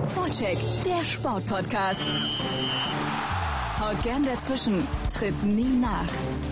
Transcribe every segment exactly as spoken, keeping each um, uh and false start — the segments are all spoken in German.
Vorcheck, der Sportpodcast. Haut gern dazwischen, tritt nie nach.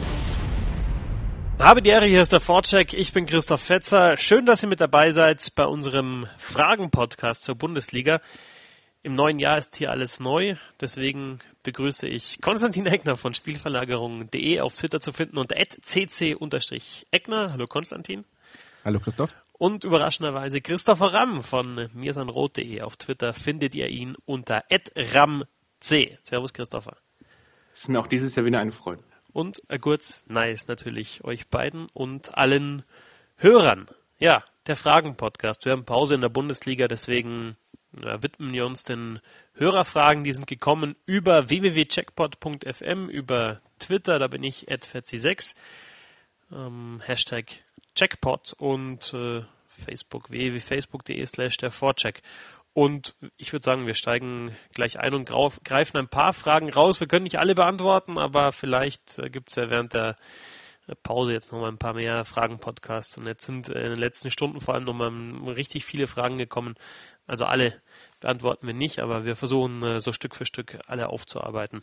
Habe die Ehre, hier ist der Vorcheck. Ich bin Christoph Fetzer. Schön, dass ihr mit dabei seid bei unserem Fragen-Podcast zur Bundesliga. Im neuen Jahr ist hier alles neu, deswegen begrüße ich Konstantin Eckner von Spielverlagerung punkt de auf Twitter zu finden unter at c c Eckner. Hallo Konstantin. Hallo Christoph. Und überraschenderweise Christopher Ramm von mirsanrot punkt de auf Twitter findet ihr ihn unter at ramc. Servus Christopher. Ist mir auch dieses Jahr wieder eine Freude. Und ein kurz nice natürlich euch beiden und allen Hörern. Ja, der Fragen-Podcast. Wir haben Pause in der Bundesliga, deswegen ja, widmen wir uns den Hörerfragen. Die sind gekommen über w w w punkt checkpot punkt f m, über Twitter, da bin ich at fetzi sechs, ähm, Hashtag Checkpot und äh, Facebook, w w w punkt facebook punkt de slash der Vorcheck. Und ich würde sagen, wir steigen gleich ein und greifen ein paar Fragen raus. Wir können nicht alle beantworten, aber vielleicht äh, gibt es ja während der Pause jetzt nochmal ein paar mehr Fragen-Podcasts. Und jetzt sind in den letzten Stunden vor allem nochmal richtig viele Fragen gekommen. Also alle beantworten wir nicht, aber wir versuchen äh, so Stück für Stück alle aufzuarbeiten.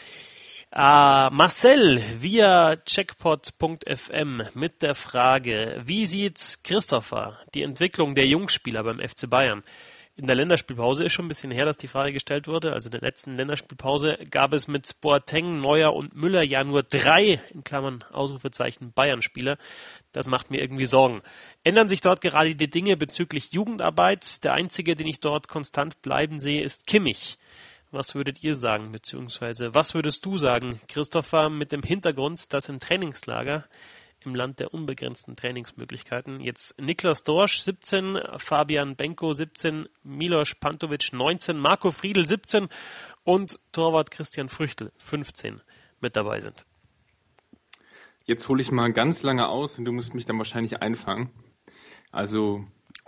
Uh, Marcel via checkpot punkt f m mit der Frage, wie sieht Christopher die Entwicklung der Jungspieler beim F C Bayern? In der Länderspielpause ist schon ein bisschen her, dass die Frage gestellt wurde. Also in der letzten Länderspielpause gab es mit Boateng, Neuer und Müller ja nur drei, in Klammern Ausrufezeichen, Bayern-Spieler. Das macht mir irgendwie Sorgen. Ändern sich dort gerade die Dinge bezüglich Jugendarbeit? Der einzige, den ich dort konstant bleiben sehe, ist Kimmich. Was würdet ihr sagen, beziehungsweise was würdest du sagen, Christopher, mit dem Hintergrund, dass im Trainingslager im Land der unbegrenzten Trainingsmöglichkeiten jetzt Niklas Dorsch siebzehn, Fabian Benko siebzehn, Milos Pantovic neunzehn, Marco Friedl siebzehn und Torwart Christian Früchtl fünfzehn mit dabei sind? Jetzt hole ich mal ganz lange aus und du musst mich dann wahrscheinlich einfangen. Also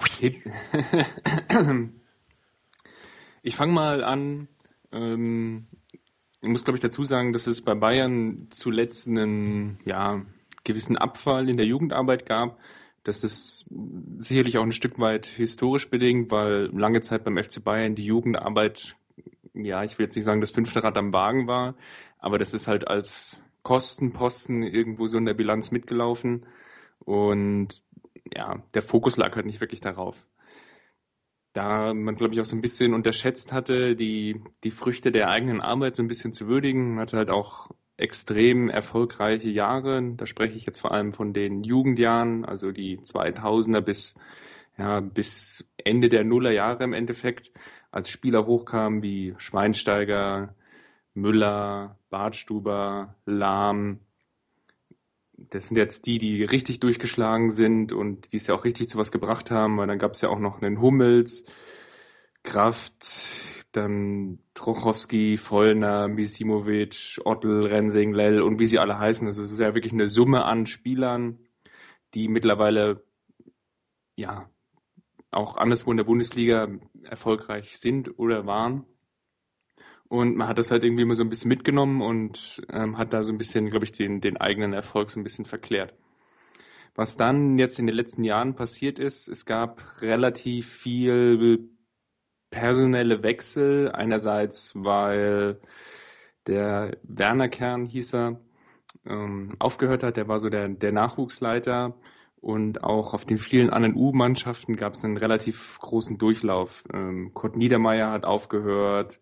ich fange mal an. Ähm, ich muss, glaube ich, dazu sagen, dass es bei Bayern zuletzt einen ja, gewissen Abfall in der Jugendarbeit gab. Das ist sicherlich auch ein Stück weit historisch bedingt, weil lange Zeit beim F C Bayern die Jugendarbeit, ja, ich will jetzt nicht sagen, das fünfte Rad am Wagen war, aber das ist halt als Kostenposten irgendwo so in der Bilanz mitgelaufen und ja, der Fokus lag halt nicht wirklich darauf. Da man, glaube ich, auch so ein bisschen unterschätzt hatte, die, die Früchte der eigenen Arbeit so ein bisschen zu würdigen. Man hatte halt auch extrem erfolgreiche Jahre. Da spreche ich jetzt vor allem von den Jugendjahren, also die zweitausender bis, ja, bis Ende der Nullerjahre im Endeffekt, als Spieler hochkamen wie Schweinsteiger, Müller, Bartstuber, Lahm. Das sind jetzt die, die richtig durchgeschlagen sind und die es ja auch richtig zu was gebracht haben, weil dann gab es ja auch noch einen Hummels, Kraft, dann Trochowski, Vollner, Misimovic, Ottl, Rensing, Lell und wie sie alle heißen. Also es ist ja wirklich eine Summe an Spielern, die mittlerweile ja auch anderswo in der Bundesliga erfolgreich sind oder waren. Und man hat das halt irgendwie immer so ein bisschen mitgenommen und ähm, hat da so ein bisschen, glaube ich, den, den eigenen Erfolg so ein bisschen verklärt. Was dann jetzt in den letzten Jahren passiert ist, es gab relativ viel personelle Wechsel. Einerseits, weil der Werner Kern, hieß er, ähm, aufgehört hat. Der war so der, der Nachwuchsleiter. Und auch auf den vielen anderen U-Mannschaften gab es einen relativ großen Durchlauf. Ähm, Kurt Niedermeyer hat aufgehört.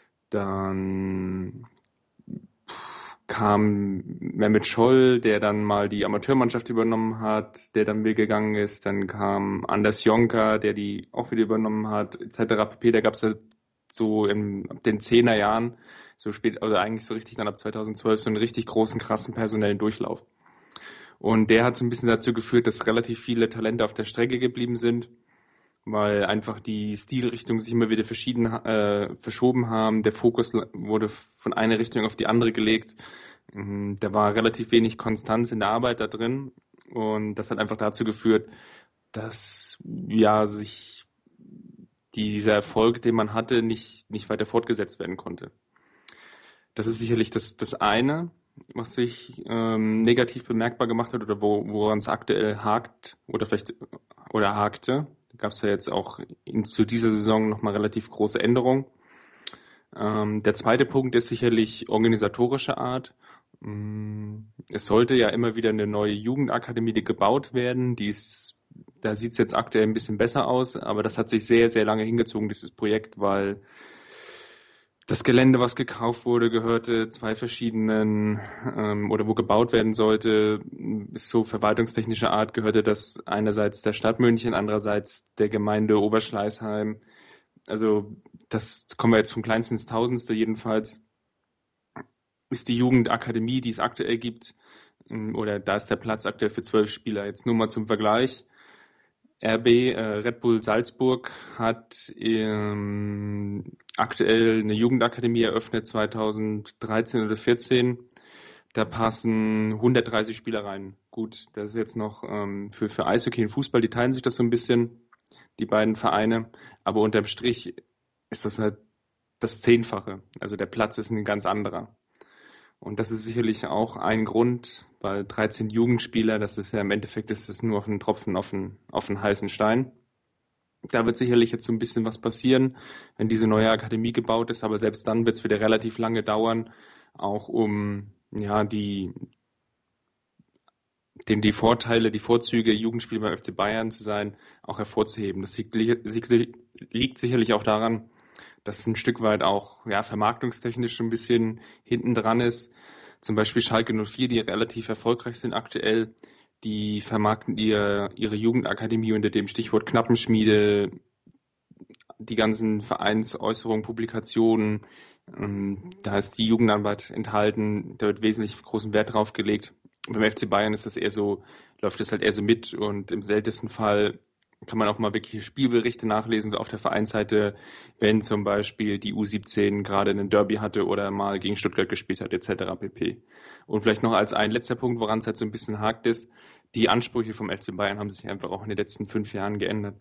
Dann kam Mehmet Scholl, der dann mal die Amateurmannschaft übernommen hat, der dann wieder gegangen ist. Dann kam Anders Jonker, der die auch wieder übernommen hat, et cetera pp. Da gab es halt so in den zehner Jahren, so spät, oder eigentlich so richtig dann ab zweitausendzwölf, so einen richtig großen, krassen personellen Durchlauf. Und der hat so ein bisschen dazu geführt, dass relativ viele Talente auf der Strecke geblieben sind, weil einfach die Stilrichtungen sich immer wieder verschieden äh, verschoben haben. Der Fokus wurde von einer Richtung auf die andere gelegt. Da war relativ wenig Konstanz in der Arbeit da drin und das hat einfach dazu geführt, dass ja sich dieser Erfolg, den man hatte, nicht nicht weiter fortgesetzt werden konnte. Das ist sicherlich das das eine, was sich ähm, negativ bemerkbar gemacht hat oder wo woran es aktuell hakt oder vielleicht oder hakte. Da gab es ja jetzt auch in, zu dieser Saison nochmal relativ große Änderungen. Ähm, der zweite Punkt ist sicherlich organisatorischer Art. Es sollte ja immer wieder eine neue Jugendakademie gebaut werden. Die ist, da sieht es jetzt aktuell ein bisschen besser aus, aber das hat sich sehr, sehr lange hingezogen, dieses Projekt, weil das Gelände, was gekauft wurde, gehörte zwei verschiedenen, ähm, oder wo gebaut werden sollte, ist so verwaltungstechnischer Art, gehörte das einerseits der Stadt München, andererseits der Gemeinde Oberschleißheim. Also das kommen wir jetzt vom Kleinsten ins Tausendste jedenfalls. Ist die Jugendakademie, die es aktuell gibt, oder da ist der Platz aktuell für zwölf Spieler. Jetzt nur mal zum Vergleich. R B, äh, Red Bull Salzburg, hat ähm, aktuell eine Jugendakademie eröffnet, zweitausenddreizehn oder vierzehn. Da passen hundertdreißig Spieler rein. Gut, das ist jetzt noch ähm, für, für Eishockey und Fußball, die teilen sich das so ein bisschen, die beiden Vereine. Aber unterm Strich ist das halt das Zehnfache. Also der Platz ist ein ganz anderer. Und das ist sicherlich auch ein Grund, weil dreizehn Jugendspieler, das ist ja im Endeffekt, das ist nur auf einen Tropfen auf einen, auf einen heißen Stein. Da wird sicherlich jetzt so ein bisschen was passieren, wenn diese neue Akademie gebaut ist, aber selbst dann wird es wieder relativ lange dauern, auch um ja die, den, die Vorteile, die Vorzüge, Jugendspieler beim F C Bayern zu sein, auch hervorzuheben. Das liegt, liegt sicherlich auch daran, dass es ein Stück weit auch ja vermarktungstechnisch ein bisschen hinten dran ist. Zum Beispiel Schalke null vier, die relativ erfolgreich sind aktuell, die vermarkten ihr, ihre Jugendakademie unter dem Stichwort Knappenschmiede, die ganzen Vereinsäußerungen, Publikationen, ähm, da ist die Jugendarbeit enthalten, da wird wesentlich großen Wert drauf gelegt. Beim F C Bayern ist das eher so, läuft das halt eher so mit und im seltensten Fall kann man auch mal wirklich Spielberichte nachlesen, so auf der Vereinsseite, wenn zum Beispiel die U siebzehn gerade einen Derby hatte oder mal gegen Stuttgart gespielt hat, et cetera pp. Und vielleicht noch als ein letzter Punkt, woran es halt so ein bisschen hakt ist, die Ansprüche vom F C Bayern haben sich einfach auch in den letzten fünf Jahren geändert.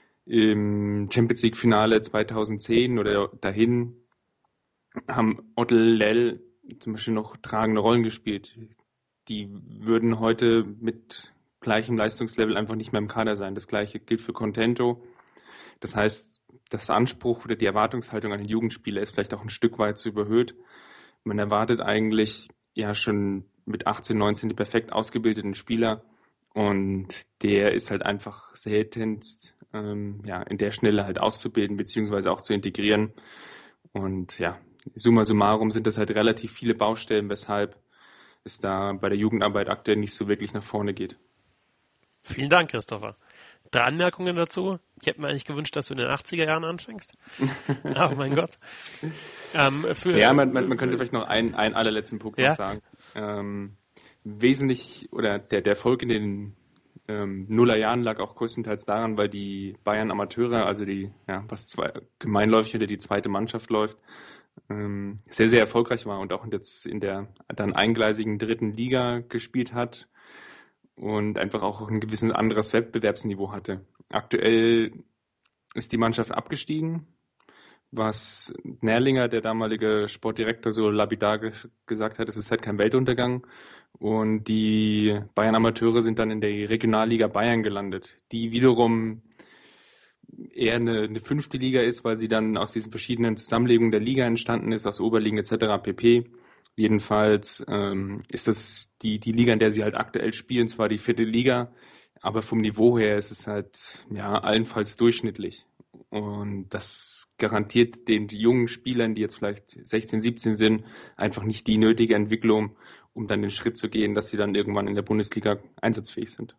Im Champions League Finale zweitausendzehn oder dahin haben Ottel, Lell zum Beispiel noch tragende Rollen gespielt. Die würden heute mit gleichem Leistungslevel einfach nicht mehr im Kader sein. Das gleiche gilt für Contento. Das heißt, das Anspruch oder die Erwartungshaltung an den Jugendspieler ist vielleicht auch ein Stück weit zu überhöht. Man erwartet eigentlich ja schon mit achtzehn, neunzehn die perfekt ausgebildeten Spieler und der ist halt einfach seltenst ähm, ja, in der Schnelle halt auszubilden beziehungsweise auch zu integrieren. Und ja, summa summarum sind das halt relativ viele Baustellen, weshalb es da bei der Jugendarbeit aktuell nicht so wirklich nach vorne geht. Vielen Dank, Christopher. Drei Anmerkungen dazu. Ich hätte mir eigentlich gewünscht, dass du in den achtziger Jahren anfängst. Oh mein Gott. Ähm, für, ja, man, man, man könnte vielleicht noch einen, einen allerletzten Punkt ja? noch sagen. Ähm, wesentlich, oder der, der Erfolg in den ähm, Nullerjahren lag auch größtenteils daran, weil die Bayern Amateure, also die, ja, was zwei, gemeinläufig unter die zweite Mannschaft läuft, ähm, sehr, sehr erfolgreich war und auch jetzt in der dann eingleisigen dritten Liga gespielt hat und einfach auch ein gewisses anderes Wettbewerbsniveau hatte. Aktuell ist die Mannschaft abgestiegen, was Nerlinger, der damalige Sportdirektor, so lapidar ge- gesagt hat, es ist halt kein Weltuntergang. Und die Bayern-Amateure sind dann in der Regionalliga Bayern gelandet, die wiederum eher eine, eine fünfte Liga ist, weil sie dann aus diesen verschiedenen Zusammenlegungen der Liga entstanden ist, aus Oberligen et cetera pp. Jedenfalls ähm, ist das die die Liga, in der sie halt aktuell spielen, zwar die vierte Liga, aber vom Niveau her ist es halt ja allenfalls durchschnittlich. Und das garantiert den jungen Spielern, die jetzt vielleicht sechzehn, siebzehn sind, einfach nicht die nötige Entwicklung, um dann den Schritt zu gehen, dass sie dann irgendwann in der Bundesliga einsatzfähig sind.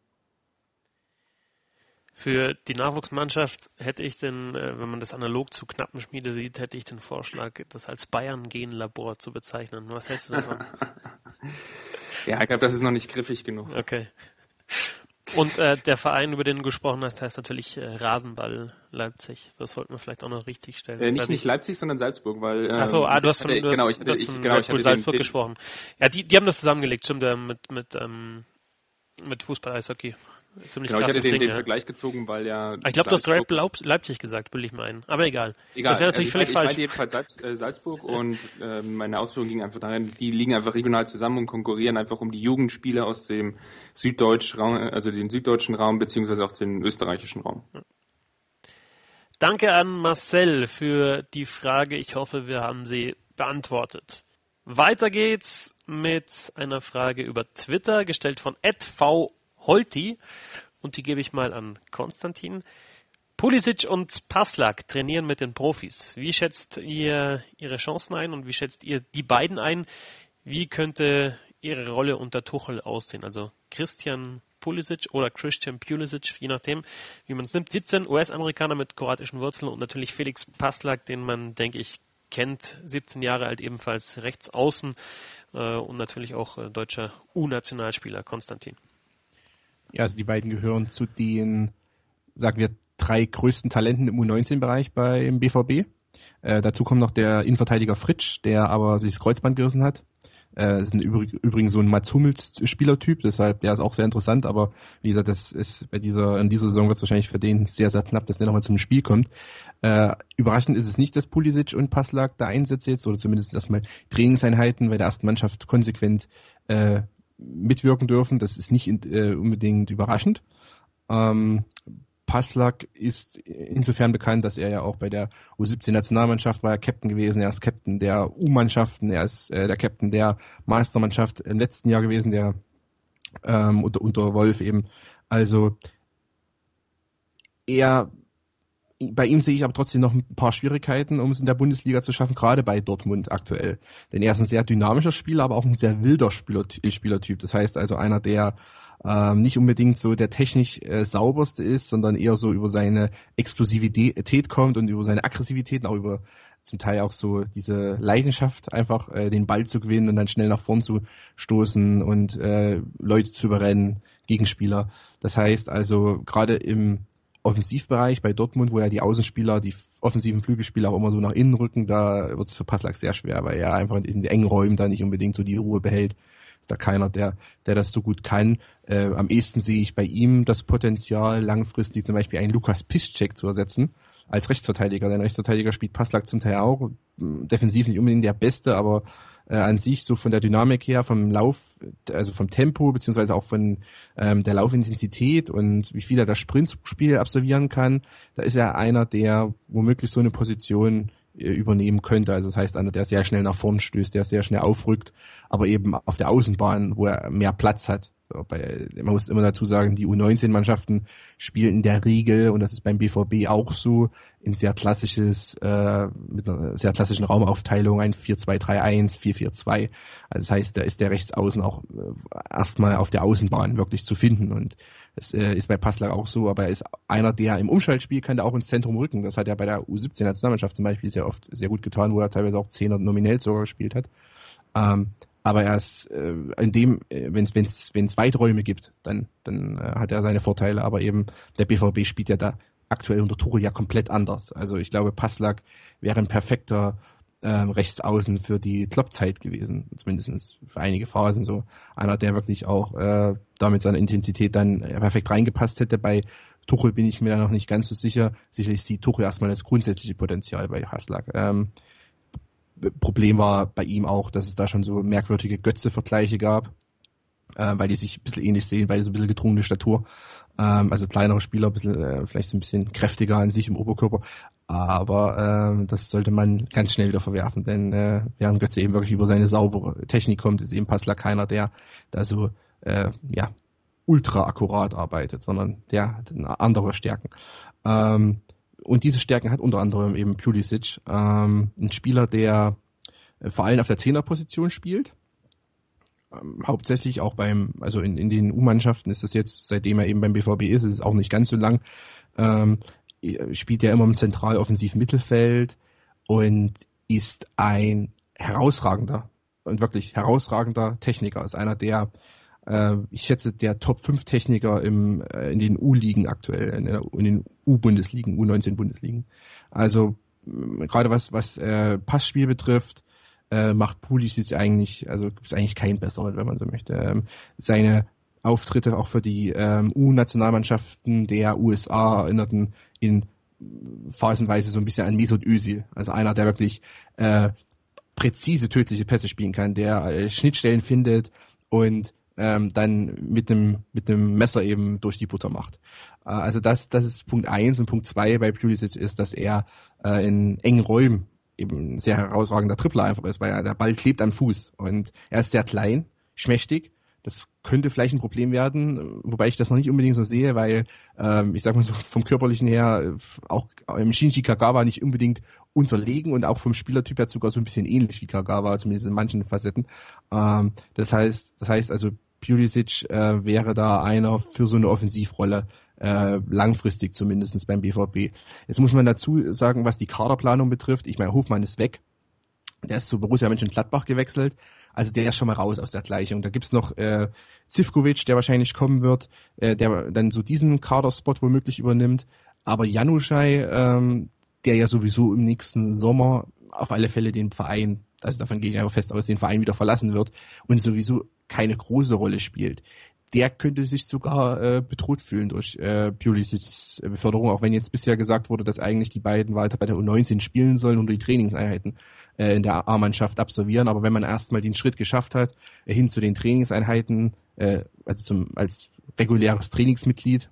Für die Nachwuchsmannschaft hätte ich den, wenn man das analog zu Knappenschmiede sieht, hätte ich den Vorschlag, das als Bayern-Gen-Labor zu bezeichnen. Was hältst du davon? Ja, ich glaube, das ist noch nicht griffig genug. Okay. Und äh, der Verein, über den du gesprochen hast, heißt natürlich äh, Rasenball Leipzig. Das sollten wir vielleicht auch noch richtig stellen. Äh, nicht, nicht Leipzig, sondern Salzburg, weil... Ähm, Ach so, ah, du hast von, hatte, du hast, genau, ich, du hast ich, von genau, Red Bull Salzburg den, gesprochen. Ja, die, die haben das zusammengelegt, stimmt, äh, mit, mit, ähm, mit Fußball-Eishockey. Ziemlich genau, ich hatte krasses den, Ding, den ja. Vergleich gezogen, weil ja... Ich glaube, du hast Red Bull Leipzig gesagt, bilde ich mal ein. Aber egal. Egal. Das wäre natürlich also ich völlig meinte, falsch. Ich meinte jedenfalls Salz, äh, Salzburg und äh, meine Ausführungen gingen einfach dahin, die liegen einfach regional zusammen und konkurrieren einfach um die Jugendspieler aus dem süddeutschen Raum, also den süddeutschen Raum beziehungsweise auch den österreichischen Raum. Danke an Marcel für die Frage. Ich hoffe, wir haben sie beantwortet. Weiter geht's mit einer Frage über Twitter, gestellt von at v holti. Und die gebe ich mal an Konstantin. Pulisic und Passlack trainieren mit den Profis. Wie schätzt ihr ihre Chancen ein und wie schätzt ihr die beiden ein? Wie könnte ihre Rolle unter Tuchel aussehen? Also Christian Pulisic oder Christian Pulisic, je nachdem, wie man es nimmt. siebzehn U S-Amerikaner mit kroatischen Wurzeln und natürlich Felix Passlack, den man, denke ich, kennt. siebzehn Jahre alt, ebenfalls rechts außen äh, und natürlich auch äh, deutscher U-Nationalspieler. Konstantin. Ja, also die beiden gehören zu den, sagen wir, drei größten Talenten im U neunzehn-Bereich beim B V B. Äh, dazu kommt noch der Innenverteidiger Fritsch, der aber sich das Kreuzband gerissen hat. Äh, ist ein, übrigens so ein Mats Hummels Spielertyp, deshalb der ist auch sehr interessant, aber wie gesagt, das ist bei dieser, in dieser Saison wird es wahrscheinlich für den sehr, sehr knapp, dass der nochmal zum Spiel kommt. Äh, überraschend ist es nicht, dass Pulisic und Passlack da einsetzt jetzt, oder zumindest erstmal Trainingseinheiten bei der ersten Mannschaft konsequent äh, mitwirken dürfen. Das ist nicht äh, unbedingt überraschend. Ähm, Passlack ist insofern bekannt, dass er ja auch bei der U siebzehn-Nationalmannschaft war er Captain gewesen. Er ist Captain der U-Mannschaften, er ist äh, der Captain der Meistermannschaft im letzten Jahr gewesen, der ähm, unter, unter Wolf eben. Also er, bei ihm sehe ich aber trotzdem noch ein paar Schwierigkeiten, um es in der Bundesliga zu schaffen, gerade bei Dortmund aktuell. Denn er ist ein sehr dynamischer Spieler, aber auch ein sehr wilder Spieler, Spielertyp. Das heißt also einer, der ähm, nicht unbedingt so der technisch äh, sauberste ist, sondern eher so über seine Explosivität kommt und über seine Aggressivität, auch über zum Teil auch so diese Leidenschaft, einfach äh, den Ball zu gewinnen und dann schnell nach vorn zu stoßen und äh, Leute zu überrennen, Gegenspieler. Das heißt also gerade im Offensivbereich bei Dortmund, wo ja die Außenspieler, die offensiven Flügelspieler auch immer so nach innen rücken, da wird es für Passlack sehr schwer, weil er einfach in diesen engen Räumen da nicht unbedingt so die Ruhe behält. Ist da keiner, der der das so gut kann. Äh, am ehesten sehe ich bei ihm das Potenzial, langfristig zum Beispiel einen Lukas Piszczek zu ersetzen als Rechtsverteidiger. Denn Rechtsverteidiger spielt Passlack zum Teil auch. Defensiv nicht unbedingt der Beste, aber äh, an sich so von der Dynamik her, vom Lauf, also vom Tempo, beziehungsweise auch von ähm, der Laufintensität und wie viel er das Sprintspiel absolvieren kann, da ist er einer, der womöglich so eine Position äh, übernehmen könnte. Also das heißt, einer, der sehr schnell nach vorn stößt, der sehr schnell aufrückt, aber eben auf der Außenbahn, wo er mehr Platz hat. So, bei, man muss immer dazu sagen, die U neunzehn-Mannschaften spielen in der Regel, und das ist beim B V B auch so, in sehr klassisches, äh, mit einer sehr klassischen Raumaufteilung, ein vier zwei drei eins, vier vier zwei. Also das heißt, da ist der Rechtsaußen auch äh, erstmal auf der Außenbahn wirklich zu finden, und das äh, ist bei Passlack auch so, aber er ist einer, der im Umschaltspiel kann der auch ins Zentrum rücken. Das hat er bei der U siebzehn-Nationalmannschaft zum Beispiel sehr oft sehr gut getan, wo er teilweise auch Zehner nominell sogar gespielt hat. Ähm, Aber er ist äh, in dem, äh, wenn es wenn's, wenn's Weiträume gibt, dann, dann äh, hat er seine Vorteile. Aber eben der B V B spielt ja da aktuell unter Tuchel ja komplett anders. Also ich glaube, Passlack wäre ein perfekter ähm, Rechtsaußen für die Klopp-Zeit gewesen, zumindest für einige Phasen so. Einer, der wirklich auch äh, da mit seiner Intensität dann äh, perfekt reingepasst hätte. Bei Tuchel bin ich mir da noch nicht ganz so sicher. Sicherlich sieht Tuchel erstmal das grundsätzliche Potenzial bei Passlack. Ähm, Problem war bei ihm auch, dass es da schon so merkwürdige Götze-Vergleiche gab, äh, weil die sich ein bisschen ähnlich sehen, beide so ein bisschen gedrungene Statur. Ähm, also kleinere Spieler, ein bisschen, äh, vielleicht so ein bisschen kräftiger an sich im Oberkörper. Aber äh, das sollte man ganz schnell wieder verwerfen, denn äh, während Götze eben wirklich über seine saubere Technik kommt, ist eben Passlack keiner, der da so äh, ja ultra akkurat arbeitet, sondern der hat andere Stärken. Ähm, Und diese Stärken hat unter anderem eben Pulisic, ähm, ein Spieler, der äh, vor allem auf der Zehnerposition spielt. Ähm, hauptsächlich auch beim, also in, in den U-Mannschaften ist es jetzt, seitdem er eben beim B V B ist, ist es auch nicht ganz so lang, ähm, spielt er immer im zentral-offensiven Mittelfeld und ist ein herausragender und wirklich herausragender Techniker. Ist einer der, äh, ich schätze, der Top fünf Techniker im, äh, in den U-Ligen aktuell, in, der, in den U-Bundesligen, U neunzehn Bundesligen. Also äh, gerade was was äh, Passspiel betrifft, äh, macht Pulisic eigentlich, also gibt es eigentlich keinen besseren, wenn man so möchte. Ähm, seine Auftritte auch für die ähm, U-Nationalmannschaften der U S A erinnerten in phasenweise so ein bisschen an Mesut Özil. Also einer, der wirklich äh, präzise tödliche Pässe spielen kann, der äh, Schnittstellen findet und ähm, dann mit einem mit einem Messer eben durch die Butter macht. Also das, das ist Punkt eins und Punkt zwei bei Pulisic ist, dass er äh, in engen Räumen eben ein sehr herausragender Tripler einfach ist, weil er, der Ball klebt am Fuß und er ist sehr klein, schmächtig. Das könnte vielleicht ein Problem werden, wobei ich das noch nicht unbedingt so sehe, weil ähm, ich sag mal so vom Körperlichen her auch im Shinji Kagawa nicht unbedingt unterlegen und auch vom Spielertyp her sogar so ein bisschen ähnlich wie Kagawa, zumindest in manchen Facetten. Ähm, das heißt, das heißt also Pulisic äh, wäre da einer für so eine Offensivrolle, äh, langfristig zumindest beim B V B. Jetzt muss man dazu sagen, was die Kaderplanung betrifft. Ich meine, Hofmann ist weg. Der ist zu Borussia Mönchengladbach gewechselt. Also der ist schon mal raus aus der Gleichung. Da gibt's noch äh, Zivkovic, der wahrscheinlich kommen wird, äh, der dann so diesen Kaderspot womöglich übernimmt. Aber Januzaj, ähm, der ja sowieso im nächsten Sommer auf alle Fälle den Verein, also davon gehe ich einfach fest aus, den Verein wieder verlassen wird und sowieso keine große Rolle spielt. Der könnte sich sogar äh, bedroht fühlen durch äh, Pulisics Beförderung, auch wenn jetzt bisher gesagt wurde, dass eigentlich die beiden weiter bei der U neunzehn spielen sollen und die Trainingseinheiten äh, in der A-Mannschaft absolvieren. Aber wenn man erstmal den Schritt geschafft hat, äh, hin zu den Trainingseinheiten, äh, also zum als reguläres Trainingsmitglied,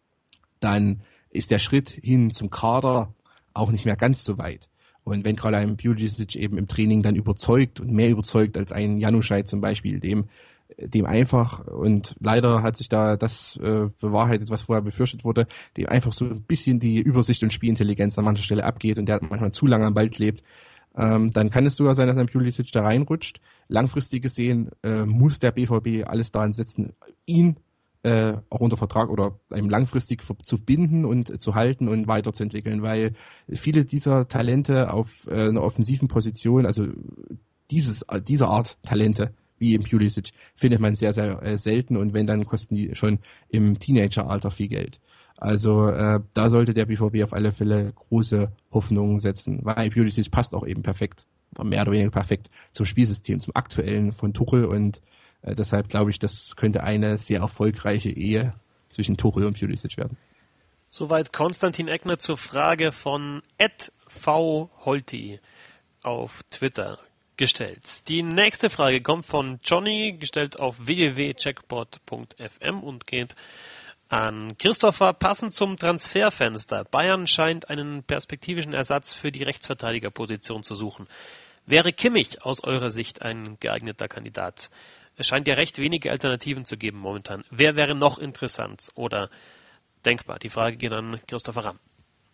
dann ist der Schritt hin zum Kader auch nicht mehr ganz so weit. Und wenn gerade ein Pulisic eben im Training dann überzeugt und mehr überzeugt als ein Januzaj zum Beispiel, dem dem einfach, und leider hat sich da das äh, bewahrheitet, was vorher befürchtet wurde, dem einfach so ein bisschen die Übersicht und Spielintelligenz an mancher Stelle abgeht und der manchmal zu lange am Ball klebt, ähm, dann kann es sogar sein, dass ein Pulisic da reinrutscht. Langfristig gesehen äh, muss der B V B alles daran setzen, ihn äh, auch unter Vertrag oder einem langfristig zu binden und äh, zu halten und weiterzuentwickeln, weil viele dieser Talente auf äh, einer offensiven Position, also dieses dieser Art Talente, wie im Pulisic, findet man sehr, sehr äh, selten und wenn, dann kosten die schon im Teenageralter viel Geld. Also äh, da sollte der B V B auf alle Fälle große Hoffnungen setzen, weil Pulisic passt auch eben perfekt, mehr oder weniger perfekt zum Spielsystem, zum aktuellen von Tuchel und äh, deshalb glaube ich, das könnte eine sehr erfolgreiche Ehe zwischen Tuchel und Pulisic werden. Soweit Konstantin Eckner zur Frage von at v holti auf Twitter gestellt. Die nächste Frage kommt von Johnny, gestellt auf w w w punkt checkpot punkt f m und geht an Christopher. Passend zum Transferfenster. Bayern scheint einen perspektivischen Ersatz für die Rechtsverteidigerposition zu suchen. Wäre Kimmich aus eurer Sicht ein geeigneter Kandidat? Es scheint ja recht wenige Alternativen zu geben momentan. Wer wäre noch interessant oder denkbar? Die Frage geht an Christopher Ramm.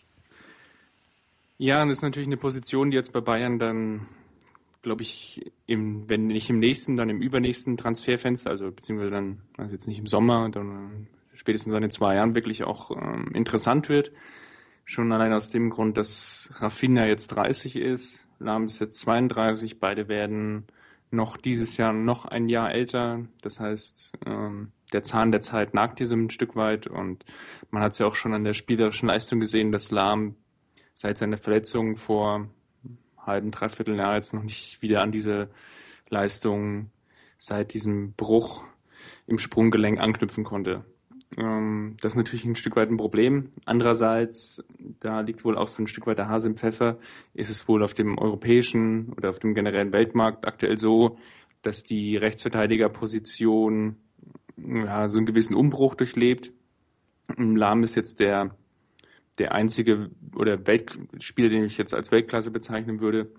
Ja, das ist natürlich eine Position, die jetzt bei Bayern dann, glaube ich, im, wenn nicht im nächsten, dann im übernächsten Transferfenster, also beziehungsweise dann, also jetzt nicht im Sommer, dann spätestens in zwei Jahren wirklich auch ähm, interessant wird. Schon allein aus dem Grund, dass Rafinha jetzt dreißig ist, Lahm ist jetzt zweiunddreißig, beide werden noch dieses Jahr noch ein Jahr älter. Das heißt, ähm, der Zahn der Zeit nagt hier so ein Stück weit und man hat es ja auch schon an der spielerischen Leistung gesehen, dass Lahm seit seiner Verletzung vor halben, dreiviertel Jahr jetzt noch nicht wieder an diese Leistung seit diesem Bruch im Sprunggelenk anknüpfen konnte. Ähm, das ist natürlich ein Stück weit ein Problem. Andererseits, da liegt wohl auch so ein Stück weit der Hase im Pfeffer, ist es wohl auf dem europäischen oder auf dem generellen Weltmarkt aktuell so, dass die Rechtsverteidigerposition ja, so einen gewissen Umbruch durchlebt. Lahm ist jetzt der der einzige oder Weltspieler, den ich jetzt als Weltklasse bezeichnen würde,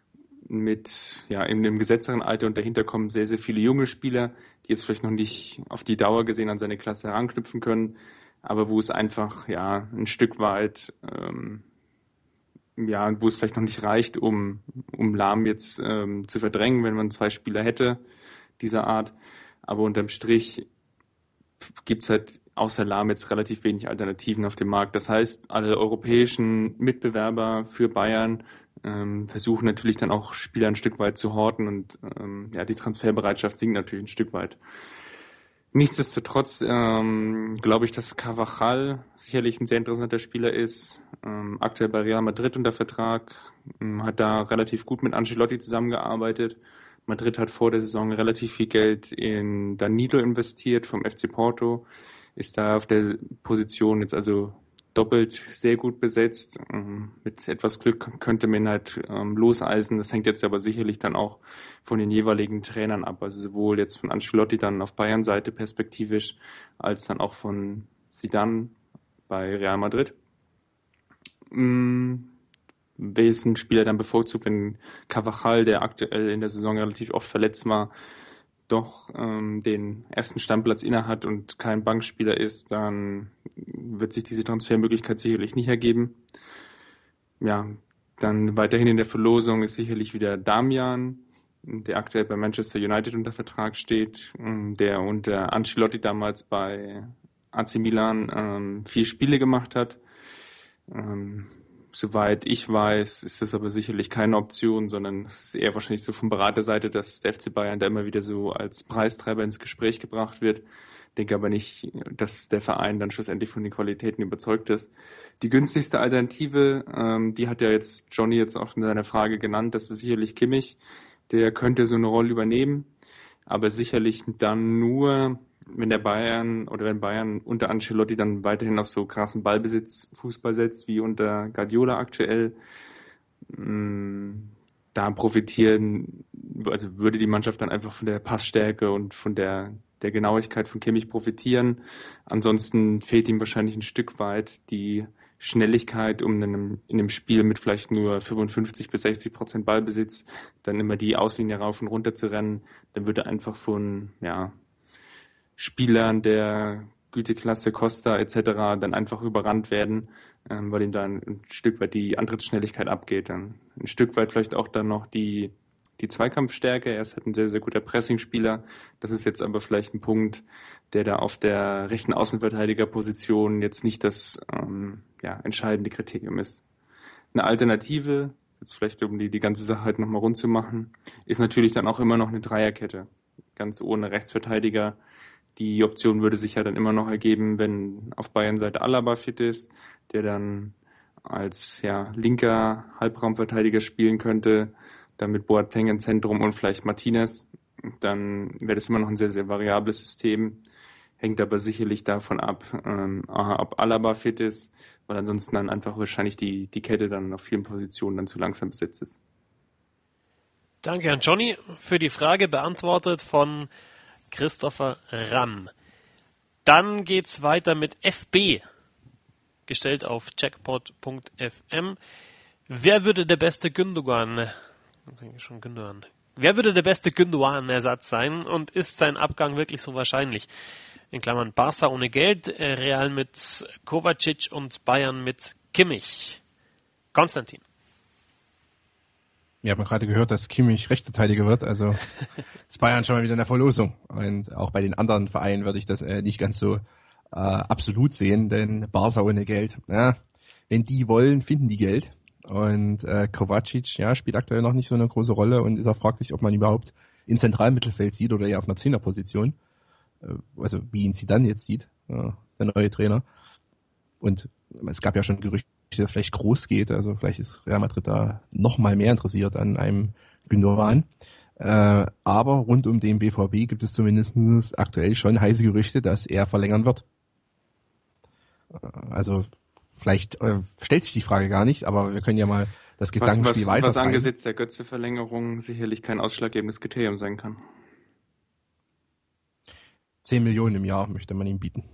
mit ja in dem gesetzteren Alter, und dahinter kommen sehr, sehr viele junge Spieler, die jetzt vielleicht noch nicht auf die Dauer gesehen an seine Klasse heranknüpfen können, aber wo es einfach ja ein Stück weit ähm, ja, wo es vielleicht noch nicht reicht, um um Lahm jetzt ähm, zu verdrängen, wenn man zwei Spieler hätte dieser Art. Aber unterm Strich gibt's halt außer Lahm jetzt relativ wenig Alternativen auf dem Markt. Das heißt, alle europäischen Mitbewerber für Bayern ähm, versuchen natürlich dann auch Spieler ein Stück weit zu horten und ähm, ja, die Transferbereitschaft sinkt natürlich ein Stück weit. Nichtsdestotrotz ähm, glaube ich, dass Carvajal sicherlich ein sehr interessanter Spieler ist. Ähm, aktuell bei Real Madrid unter Vertrag, ähm, hat da relativ gut mit Ancelotti zusammengearbeitet. Madrid hat vor der Saison relativ viel Geld in Danilo investiert vom F C Porto, ist da auf der Position jetzt also doppelt sehr gut besetzt. Ähm, mit etwas Glück könnte man halt ähm, loseisen. Das hängt jetzt aber sicherlich dann auch von den jeweiligen Trainern ab. Also sowohl jetzt von Ancelotti dann auf Bayern-Seite perspektivisch, als dann auch von Zidane bei Real Madrid. Hm, welchen Spieler dann bevorzugt, wenn Carvajal, der aktuell in der Saison relativ oft verletzt war, doch ähm, den ersten Stammplatz innehat und kein Bankspieler ist, dann wird sich diese Transfermöglichkeit sicherlich nicht ergeben. Ja, dann weiterhin in der Verlosung ist sicherlich wieder Damian, der aktuell bei Manchester United unter Vertrag steht, der unter Ancelotti damals bei A C Milan ähm, vier Spiele gemacht hat. Ähm, Soweit ich weiß, ist das aber sicherlich keine Option, sondern es ist eher wahrscheinlich so von Beraterseite, dass der F C Bayern da immer wieder so als Preistreiber ins Gespräch gebracht wird. Ich denke aber nicht, dass der Verein dann schlussendlich von den Qualitäten überzeugt ist. Die günstigste Alternative, ähm, die hat ja jetzt Johnny jetzt auch in seiner Frage genannt, das ist sicherlich Kimmich. Der könnte so eine Rolle übernehmen, aber sicherlich dann nur, wenn der Bayern oder wenn Bayern unter Ancelotti dann weiterhin auf so krassen Ballbesitz Fußball setzt, wie unter Guardiola aktuell, da profitieren, also würde die Mannschaft dann einfach von der Passstärke und von der, der Genauigkeit von Kimmich profitieren. Ansonsten fehlt ihm wahrscheinlich ein Stück weit die Schnelligkeit, um in einem, in einem Spiel mit vielleicht nur fünfundfünfzig bis sechzig Prozent Ballbesitz dann immer die Auslinie rauf und runter zu rennen. Dann würde einfach von, ja, Spielern der Güteklasse Costa et cetera dann einfach überrannt werden, ähm, weil ihm dann ein Stück weit die Antrittsschnelligkeit abgeht. Dann ein Stück weit vielleicht auch dann noch die die Zweikampfstärke. Er ist halt ein sehr, sehr guter Pressingspieler. Das ist jetzt aber vielleicht ein Punkt, der da auf der rechten Außenverteidigerposition jetzt nicht das ähm, ja, entscheidende Kriterium ist. Eine Alternative, jetzt vielleicht um die, die ganze Sache halt nochmal rund zu machen, ist natürlich dann auch immer noch eine Dreierkette. Ganz ohne Rechtsverteidiger. Die Option würde sich ja dann immer noch ergeben, wenn auf Bayern-Seite Alaba fit ist, der dann als ja, linker Halbraumverteidiger spielen könnte, dann mit Boateng im Zentrum und vielleicht Martinez. Dann wäre das immer noch ein sehr, sehr variables System. Hängt aber sicherlich davon ab, ähm, ob Alaba fit ist, weil ansonsten dann einfach wahrscheinlich die, die Kette dann auf vielen Positionen dann zu langsam besetzt ist. Danke an Johnny für die Frage, beantwortet von Christopher Ramm. Dann geht's weiter mit F B, gestellt auf jackpot punkt f m. Wer würde der beste Gündogan, schon Gündogan, wer würde der beste Gündogan-Ersatz sein und ist sein Abgang wirklich so wahrscheinlich? In Klammern Barca ohne Geld, Real mit Kovacic und Bayern mit Kimmich. Konstantin. Wir haben gerade gehört, dass Kimmich Rechtsverteidiger wird, also ist Bayern schon mal wieder in der Verlosung. Und auch bei den anderen Vereinen würde ich das äh, nicht ganz so äh, absolut sehen, denn Barca ohne Geld, ja, wenn die wollen, finden die Geld. Und äh, Kovacic, ja, spielt aktuell noch nicht so eine große Rolle und ist auch fraglich, ob man ihn überhaupt im Zentralmittelfeld sieht oder eher auf einer Zehnerposition. Äh, also wie ihn Zidane jetzt sieht, äh, der neue Trainer. Und es gab ja schon Gerüchte, dass vielleicht groß geht, also vielleicht ist Real Madrid da noch mal mehr interessiert an einem Gündogan. Äh, aber rund um den B V B gibt es zumindest aktuell schon heiße Gerüchte, dass er verlängern wird. Äh, also vielleicht äh, stellt sich die Frage gar nicht, aber wir können ja mal das Gedankenspiel was, was, weiter. Was angesichts der Götze-Verlängerung sicherlich kein ausschlaggebendes Kriterium sein kann. Zehn Millionen im Jahr möchte man ihm bieten.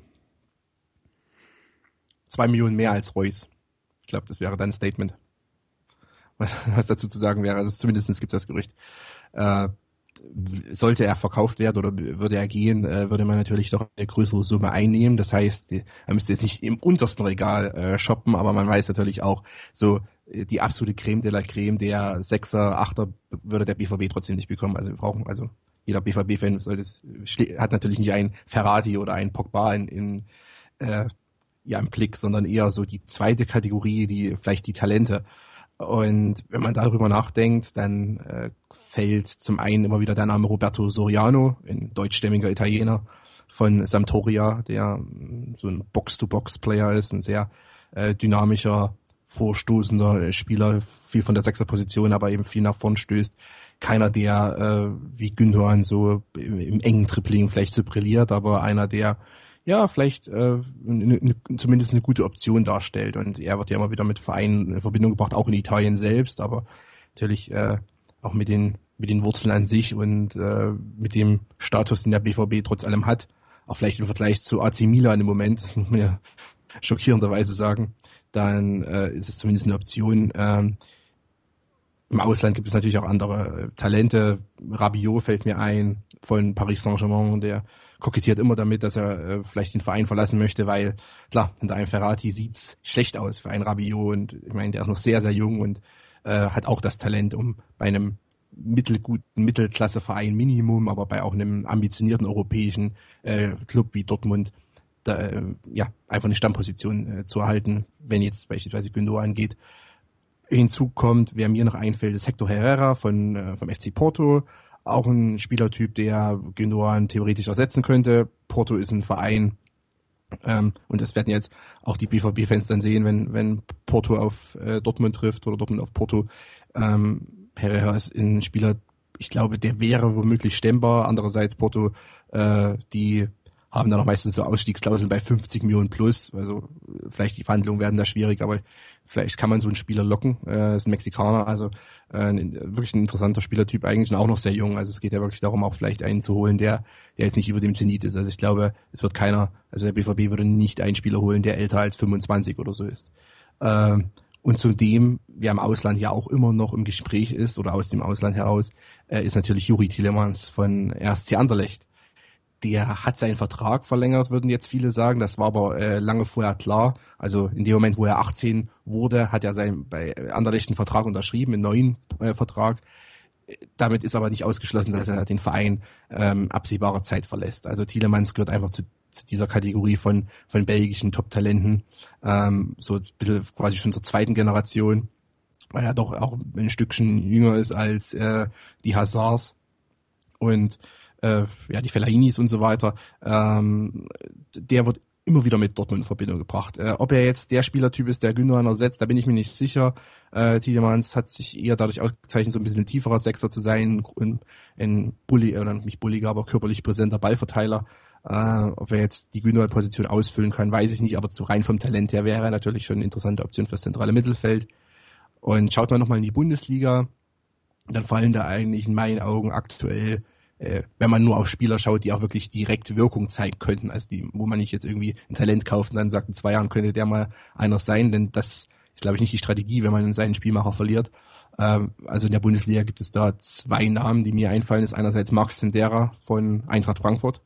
Zwei Millionen mehr als Reus. Ich glaube, das wäre dann ein Statement, was, was dazu zu sagen wäre. Also zumindest gibt es das Gerücht. Äh, sollte er verkauft werden oder würde er gehen, äh, würde man natürlich doch eine größere Summe einnehmen. Das heißt, die, er müsste jetzt nicht im untersten Regal äh, shoppen, aber man weiß natürlich auch, so die absolute Creme de la Creme, der Sechser, Achter würde der B V B trotzdem nicht bekommen. Also wir brauchen, also jeder B V B-Fan soll das, hat natürlich nicht einen Ferrari oder einen Pogba in, in äh, ja, im Blick, sondern eher so die zweite Kategorie, die vielleicht die Talente. Und wenn man darüber nachdenkt, dann äh, fällt zum einen immer wieder der Name Roberto Soriano, ein deutschstämmiger Italiener von Sampdoria, der so ein Box-to-Box-Player ist, ein sehr äh, dynamischer, vorstoßender Spieler, viel von der Sechserposition, aber eben viel nach vorn stößt. Keiner, der äh, wie Gündogan so im, im engen Tripling vielleicht so brilliert, aber einer, der ja, vielleicht äh, ne, ne, zumindest eine gute Option darstellt. Und er wird ja immer wieder mit Vereinen in Verbindung gebracht, auch in Italien selbst, aber natürlich äh, auch mit den mit den Wurzeln an sich und äh, mit dem Status, den der B V B trotz allem hat. Auch vielleicht im Vergleich zu A C Milan im Moment, das muss man ja schockierenderweise sagen, dann äh, ist es zumindest eine Option. Ähm, Im Ausland gibt es natürlich auch andere äh, Talente. Rabiot fällt mir ein von Paris Saint-Germain, der kokettiert immer damit, dass er äh, vielleicht den Verein verlassen möchte, weil klar, hinter einem Ferrati sieht's schlecht aus für einen Rabiot und ich meine, der ist noch sehr, sehr jung und äh, hat auch das Talent, um bei einem mittelguten Mittelklasseverein Minimum, aber bei auch einem ambitionierten europäischen äh, Club wie Dortmund da, äh, ja, einfach eine Stammposition äh, zu erhalten, wenn jetzt beispielsweise Gündoğan geht. Hinzu kommt, wer mir noch einfällt, ist Hector Herrera von äh, vom F C Porto, auch ein Spielertyp, der Gündoğan theoretisch ersetzen könnte. Porto ist ein Verein, ähm, und das werden jetzt auch die B V B-Fans dann sehen, wenn wenn Porto auf äh, Dortmund trifft oder Dortmund auf Porto. Ähm, Herrera ist ein Spieler, ich glaube, der wäre womöglich stemmbar. Andererseits Porto, äh, die haben da noch meistens so Ausstiegsklauseln bei fünfzig Millionen plus. Also vielleicht die Verhandlungen werden da schwierig, aber vielleicht kann man so einen Spieler locken. Äh, ist ein Mexikaner, also äh, ein, wirklich ein interessanter Spielertyp eigentlich und auch noch sehr jung. Also es geht ja wirklich darum, auch vielleicht einen zu holen, der der jetzt nicht über dem Zenit ist. Also ich glaube, es wird keiner, also der B V B würde nicht einen Spieler holen, der älter als fünfundzwanzig oder so ist. Äh, und zudem, wer im Ausland ja auch immer noch im Gespräch ist oder aus dem Ausland heraus, äh, ist natürlich Youri Tielemans von R S C Anderlecht. Der hat seinen Vertrag verlängert, würden jetzt viele sagen. Das war aber äh, lange vorher klar. Also in dem Moment, wo er achtzehn wurde, hat er seinen bei Anderlecht einen Vertrag unterschrieben, einen neuen äh, Vertrag. Damit ist aber nicht ausgeschlossen, dass er den Verein ähm, absehbarer Zeit verlässt. Also Tielemans gehört einfach zu, zu dieser Kategorie von von belgischen Top-Talenten, ähm, so ein bisschen quasi schon zur zweiten Generation, weil er doch auch ein Stückchen jünger ist als äh, die Hazards und äh, ja, die Fellainis und so weiter. Ähm, der wird immer wieder mit Dortmund in Verbindung gebracht. Äh, ob er jetzt der Spielertyp ist, der Gündoğan ersetzt, da bin ich mir nicht sicher. Äh, Tielemans hat sich eher dadurch ausgezeichnet, so ein bisschen ein tieferer Sechser zu sein, ein, ein Bulli, oder nicht bulliger, aber körperlich präsenter Ballverteiler. Äh, ob er jetzt die Gündoğan-Position ausfüllen kann, weiß ich nicht, aber zu rein vom Talent her wäre er natürlich schon eine interessante Option fürs zentrale Mittelfeld. Und schaut man nochmal in die Bundesliga, dann fallen da eigentlich in meinen Augen aktuell, äh, wenn man nur auf Spieler schaut, die auch wirklich direkt Wirkung zeigen könnten, also die, wo man nicht jetzt irgendwie ein Talent kauft und dann sagt, in zwei Jahren könnte der mal einer sein, denn das ist, glaube ich, nicht die Strategie, wenn man seinen Spielmacher verliert. Ähm, also in der Bundesliga gibt es da zwei Namen, die mir einfallen. Das ist einerseits Marc Sendera von Eintracht Frankfurt,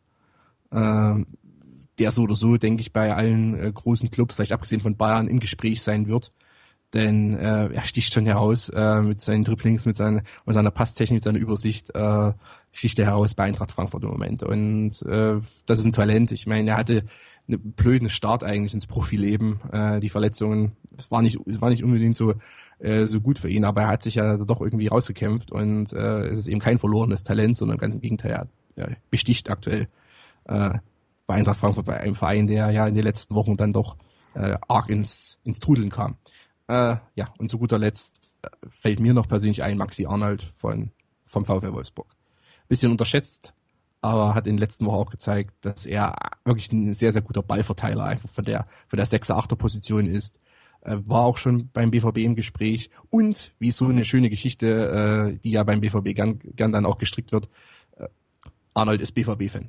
ähm, der so oder so, denke ich, bei allen äh, großen Clubs, vielleicht abgesehen von Bayern, im Gespräch sein wird. Denn äh, er sticht schon heraus äh, mit seinen Dribblings, mit seiner, mit seiner Passtechnik, mit seiner Übersicht, äh, sticht er heraus bei Eintracht Frankfurt im Moment. Und äh, das ist ein Talent. Ich meine, er hatte einen blöden Start eigentlich ins Profileben. Äh, die Verletzungen, es war nicht, es war nicht unbedingt so äh, so gut für ihn, aber er hat sich ja doch irgendwie rausgekämpft und äh, es ist eben kein verlorenes Talent, sondern ganz im Gegenteil, er, er besticht aktuell äh, bei Eintracht Frankfurt, bei einem Verein, der ja in den letzten Wochen dann doch äh, arg ins ins Trudeln kam. Äh, ja, und zu guter Letzt äh, fällt mir noch persönlich ein Maxi Arnold von vom VfL Wolfsburg. Bisschen unterschätzt, aber hat in den letzten Wochen auch gezeigt, dass er wirklich ein sehr, sehr guter Ballverteiler einfach von der von der Sechser-Achter-Position ist. Äh, war auch schon beim B V B im Gespräch und wie so eine schöne Geschichte, äh, die ja beim B V B gern, gern dann auch gestrickt wird, äh, Arnold ist B V B-Fan.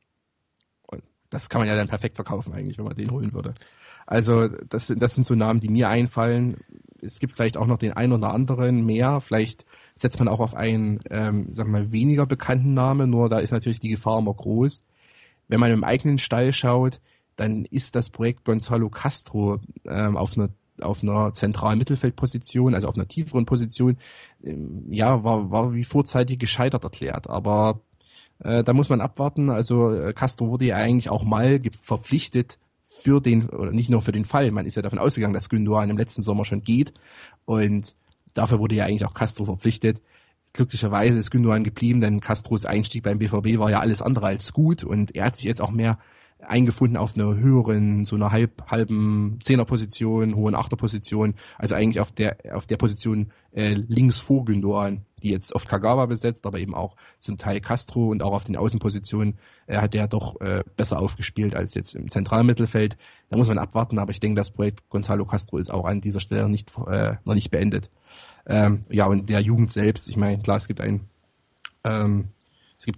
Und das kann man ja dann perfekt verkaufen eigentlich, wenn man den holen würde. Also das, das sind so Namen, die mir einfallen. Es gibt vielleicht auch noch den einen oder anderen mehr. Vielleicht setzt man auch auf einen, ähm, sagen wir mal, weniger bekannten Namen. Nur da ist natürlich die Gefahr immer groß. Wenn man im eigenen Stall schaut, dann ist das Projekt Gonzalo Castro ähm, auf einer auf einer zentralen Mittelfeldposition, also auf einer tieferen Position, ähm, ja, war war wie vorzeitig gescheitert erklärt. Aber äh, da muss man abwarten. Also äh, Castro wurde ja eigentlich auch mal ge- verpflichtet für den, oder nicht nur für den Fall, man ist ja davon ausgegangen, dass Gündoğan im letzten Sommer schon geht und dafür wurde ja eigentlich auch Castro verpflichtet. Glücklicherweise ist Gündoğan geblieben, denn Castros Einstieg beim B V B war ja alles andere als gut und er hat sich jetzt auch mehr eingefunden auf einer höheren, so einer halb, halben Zehnerposition, hohen Achterposition, also eigentlich auf der auf der Position äh, links vor Gündoğan, die jetzt oft Kagawa besetzt, aber eben auch zum Teil Castro und auch auf den Außenpositionen äh, hat der doch äh, besser aufgespielt als jetzt im zentralen Mittelfeld. Da muss man abwarten, aber ich denke, das Projekt Gonzalo Castro ist auch an dieser Stelle nicht äh, noch nicht beendet. Ähm, ja, und der Jugend selbst, ich meine, klar, es gibt ein ähm, es gibt, gibt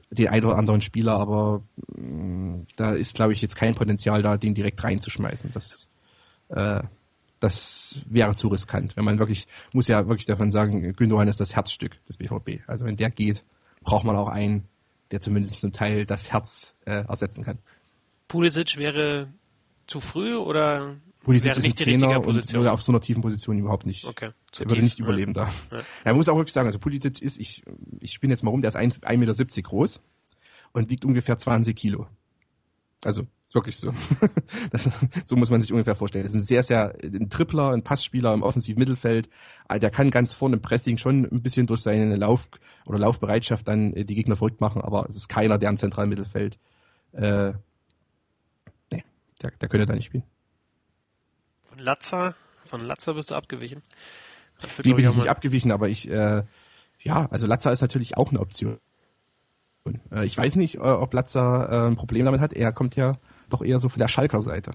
den einen oder anderen Spieler, aber mh, da ist, glaube ich, jetzt kein Potenzial da, den direkt reinzuschmeißen. Das, äh, das wäre zu riskant. Wenn man wirklich, muss ja wirklich davon sagen, Gündogan ist das Herzstück des B V B. Also wenn der geht, braucht man auch einen, der zumindest zum Teil das Herz äh, ersetzen kann. Pulisic wäre zu früh oder Pulisic wäre ist nicht ein die richtige Zehner und Position? würde auf so einer tiefen Position überhaupt nicht. Okay, zu Er würde tief, nicht ja. überleben da. Ja. Ja, man muss auch wirklich sagen, also Pulisic ist, ich, ich spinne jetzt mal rum, der ist eins Komma siebzig Meter groß und wiegt ungefähr zwanzig Kilo. Also, ist wirklich so. Das, so muss man sich ungefähr vorstellen. Das ist ein sehr, sehr, ein Tripler, ein Passspieler im offensiven Mittelfeld. Der kann ganz vorne im Pressing schon ein bisschen durch seine Lauf- oder Laufbereitschaft dann die Gegner verrückt machen, aber es ist keiner, der im zentralen Mittelfeld, äh, nee, der, der könnte da nicht spielen. Von Latza, von Latza bist du abgewichen? Hast du, Die glaub bin ich, ich auch nicht mal- abgewichen, aber ich, äh, ja, also Latza ist natürlich auch eine Option. Äh, ich weiß nicht, äh, ob Latza äh, ein Problem damit hat. Er kommt ja doch eher so von der Schalker Seite.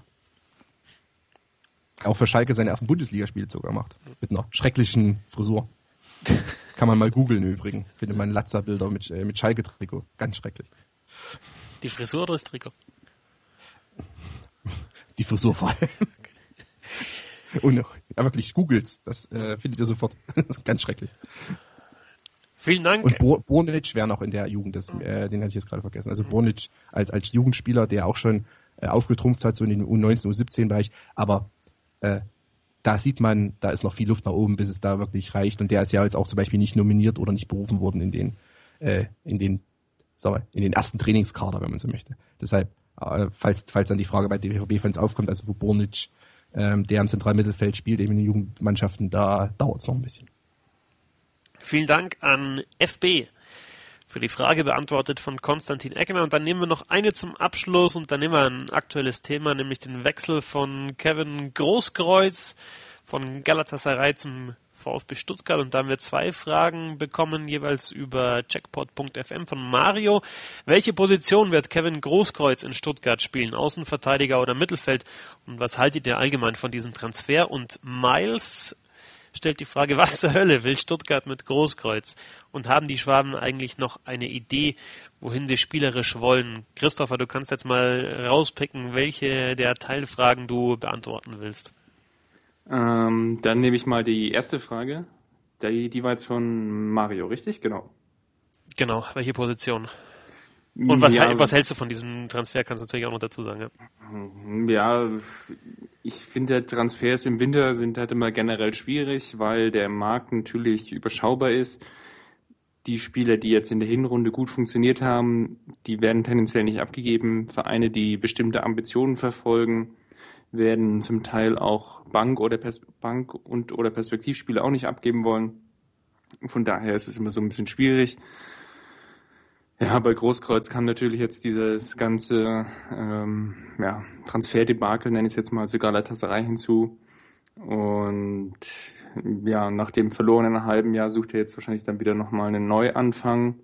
Auch für Schalke seine ersten Bundesligaspiele sogar gemacht. Mit einer schrecklichen Frisur. Kann man mal googeln übrigens. Findet man Latza-Bilder mit, äh, mit Schalke-Trikot. Ganz schrecklich. Die Frisur oder das Trikot? Die Frisur vor allem. Und ja, wirklich, googelt's. Das äh, findet ihr sofort. Das ist ganz schrecklich. Vielen Dank. Und Bo- Bornic wäre noch in der Jugend, das, äh, den hatte ich jetzt gerade vergessen. Also Bornic als, als Jugendspieler, der auch schon äh, aufgetrumpft hat, so in den U neunzehn, U siebzehn Bereich, aber äh, da sieht man, da ist noch viel Luft nach oben, bis es da wirklich reicht. Und der ist ja jetzt auch zum Beispiel nicht nominiert oder nicht berufen worden in den, äh, in den, sagen wir, in den ersten Trainingskader, wenn man so möchte. Deshalb, äh, falls, falls dann die Frage bei D V B-Fans aufkommt, also wo Bornic, ähm, der im zentralen Mittelfeld spielt, eben in den Jugendmannschaften, da dauert es noch ein bisschen. Vielen Dank an F B für die Frage beantwortet von Konstantin Eckener. Und dann nehmen wir noch eine zum Abschluss und dann nehmen wir ein aktuelles Thema, nämlich den Wechsel von Kevin Großkreuz von Galatasaray zum VfB Stuttgart. Und da haben wir zwei Fragen bekommen, jeweils über Checkpot Punkt f m von Mario. Welche Position wird Kevin Großkreuz in Stuttgart spielen? Außenverteidiger oder Mittelfeld? Und was haltet ihr allgemein von diesem Transfer? Und Miles stellt die Frage, was zur Hölle will Stuttgart mit Großkreuz? Und haben die Schwaben eigentlich noch eine Idee, wohin sie spielerisch wollen? Christopher, du kannst jetzt mal rauspicken, welche der Teilfragen du beantworten willst. Ähm, dann nehme ich mal die erste Frage. Die, die war jetzt von Mario, richtig? Genau. Genau, welche Position? Und was, ja, hel- was hältst du von diesem Transfer, kannst du natürlich auch noch dazu sagen. Ja, ja, ich finde, Transfers im Winter sind halt immer generell schwierig, weil der Markt natürlich überschaubar ist. Die Spieler, die jetzt in der Hinrunde gut funktioniert haben, die werden tendenziell nicht abgegeben. Vereine, die bestimmte Ambitionen verfolgen, werden zum Teil auch Bank- oder Pers- Bank- und oder Perspektivspieler auch nicht abgeben wollen. Von daher ist es immer so ein bisschen schwierig. Ja, bei Großkreuz kam natürlich jetzt dieses ganze ähm, ja, Transferdebakel, nenne ich es jetzt mal, zu Galatasaray hinzu. Und ja, nach dem verlorenen halben Jahr sucht er jetzt wahrscheinlich dann wieder nochmal einen Neuanfang.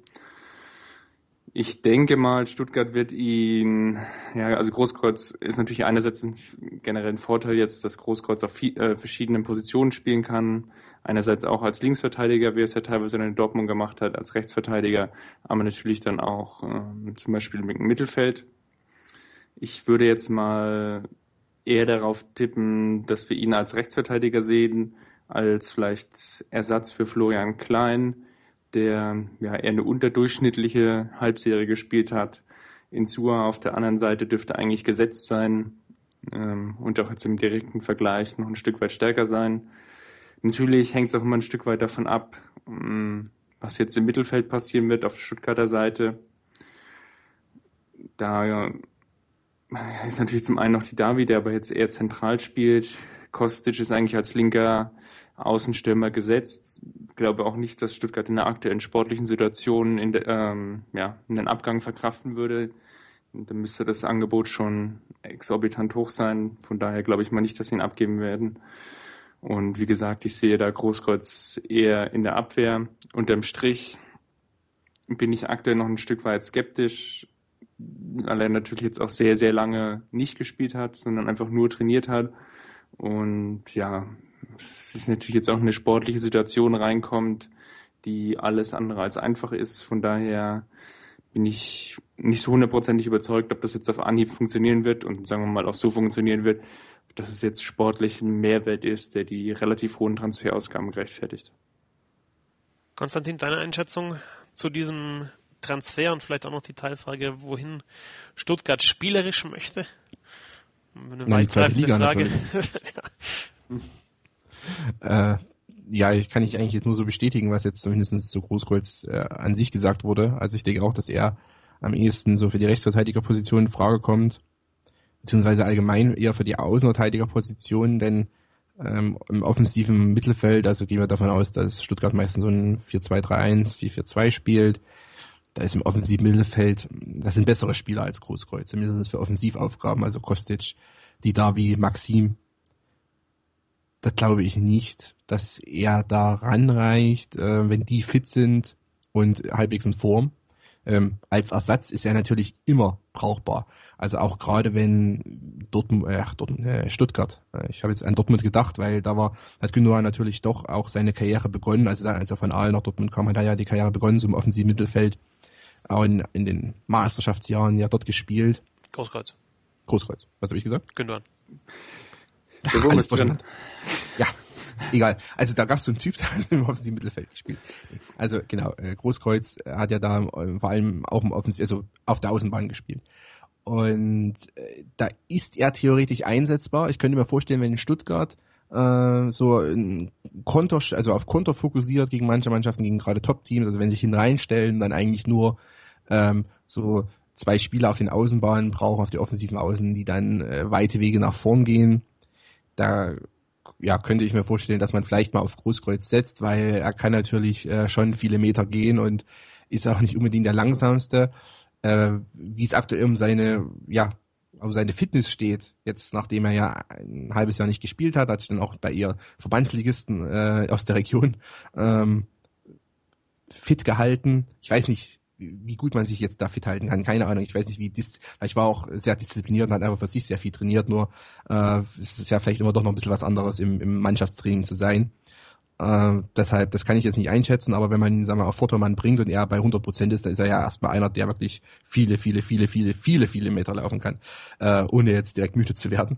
Ich denke mal, Stuttgart wird ihn, ja, also Großkreuz ist natürlich einerseits generell ein Vorteil jetzt, dass Großkreuz auf viel, äh, verschiedenen Positionen spielen kann. Einerseits auch als Linksverteidiger, wie es ja teilweise in Dortmund gemacht hat, als Rechtsverteidiger, aber natürlich dann auch äh, zum Beispiel im Mittelfeld. Ich würde jetzt mal eher darauf tippen, dass wir ihn als Rechtsverteidiger sehen, als vielleicht Ersatz für Florian Klein, der ja eher eine unterdurchschnittliche Halbserie gespielt hat. Insua auf der anderen Seite dürfte eigentlich gesetzt sein ähm, und auch jetzt im direkten Vergleich noch ein Stück weit stärker sein. Natürlich hängt es auch immer ein Stück weit davon ab, was jetzt im Mittelfeld passieren wird auf der Stuttgarter Seite. Da ist natürlich zum einen noch die Davi, der aber jetzt eher zentral spielt. Kostic ist eigentlich als linker Außenstürmer gesetzt. Ich glaube auch nicht, dass Stuttgart in der aktuellen sportlichen Situation in de, ähm, ja, einen Abgang verkraften würde. Und dann müsste das Angebot schon exorbitant hoch sein. Von daher glaube ich mal nicht, dass sie ihn abgeben werden. Und wie gesagt, ich sehe da Großkreuz eher in der Abwehr. Unterm Strich bin ich aktuell noch ein Stück weit skeptisch, weil er natürlich jetzt auch sehr, sehr lange nicht gespielt hat, sondern einfach nur trainiert hat. Und ja, es ist natürlich jetzt auch eine sportliche Situation reinkommt, die alles andere als einfach ist. Von daher bin ich nicht so hundertprozentig überzeugt, ob das jetzt auf Anhieb funktionieren wird und sagen wir mal auch so funktionieren wird, dass es jetzt sportlich ein Mehrwert ist, der die relativ hohen Transferausgaben gerechtfertigt. Konstantin, deine Einschätzung zu diesem Transfer und vielleicht auch noch die Teilfrage, wohin Stuttgart spielerisch möchte? Eine Nein, weitgreifende Liga Frage. äh, ja, ich kann ich eigentlich jetzt nur so bestätigen, was jetzt zumindest zu Großkreuz äh, an sich gesagt wurde. Also ich denke auch, dass er am ehesten so für die Rechtsverteidigerposition in Frage kommt, beziehungsweise allgemein eher für die Außenverteidigerposition, denn ähm, im offensiven Mittelfeld, also gehen wir davon aus, dass Stuttgart meistens so ein vier zwei drei eins, vier vier zwei spielt. Da ist im offensiven Mittelfeld, das sind bessere Spieler als Großkreuz, zumindest für Offensivaufgaben, also Kostic, Didavi, Maxim. Das glaube ich nicht, dass er da ranreicht, äh, wenn die fit sind und halbwegs in Form. Ähm, als Ersatz ist er natürlich immer brauchbar. Also auch gerade wenn Dortmund, äh, Dortmund äh, Stuttgart, äh, ich habe jetzt an Dortmund gedacht, weil da war, hat Gündogan natürlich doch auch seine Karriere begonnen, also da, als er von Aal nach Dortmund kam, hat er ja die Karriere begonnen, so im offensiven Mittelfeld, auch in, in den Meisterschaftsjahren ja dort gespielt. Großkreuz. Großkreuz, was habe ich gesagt? Gündogan. Der Wurm ist drin. Ja, egal. Also da gab es so einen Typ, der hat im offensiven Mittelfeld gespielt. Also genau, äh, Großkreuz hat ja da äh, vor allem auch im Offensiv, also auf der Außenbahn gespielt. Und äh, da ist er theoretisch einsetzbar. Ich könnte mir vorstellen, wenn in Stuttgart äh, so ein Konter, also auf Konter fokussiert gegen manche Mannschaften, gegen gerade Top-Teams, also wenn sie sich hineinstellen, dann eigentlich nur ähm, so zwei Spieler auf den Außenbahnen brauchen, auf die offensiven Außen, die dann äh, weite Wege nach vorn gehen. Da ja, könnte ich mir vorstellen, dass man vielleicht mal auf Großkreuz setzt, weil er kann natürlich äh, schon viele Meter gehen und ist auch nicht unbedingt der langsamste. Äh, wie es aktuell um seine, ja, um seine Fitness steht, jetzt nachdem er ja ein halbes Jahr nicht gespielt hat, hat sich dann auch bei ihr Verbandsligisten äh, aus der Region ähm, fit gehalten. Ich weiß nicht, wie gut man sich jetzt da fit halten kann, keine Ahnung. Ich weiß nicht, wie dis ich war auch sehr diszipliniert und hat einfach für sich sehr viel trainiert, nur äh, es ist ja vielleicht immer doch noch ein bisschen was anderes im, im Mannschaftstraining zu sein. Äh, deshalb, das kann ich jetzt nicht einschätzen, aber wenn man ihn, sagen wir mal, auf Vordermann bringt und er bei hundert Prozent ist, dann ist er ja erstmal einer, der wirklich viele, viele, viele, viele, viele, viele Meter laufen kann, äh, ohne jetzt direkt müde zu werden.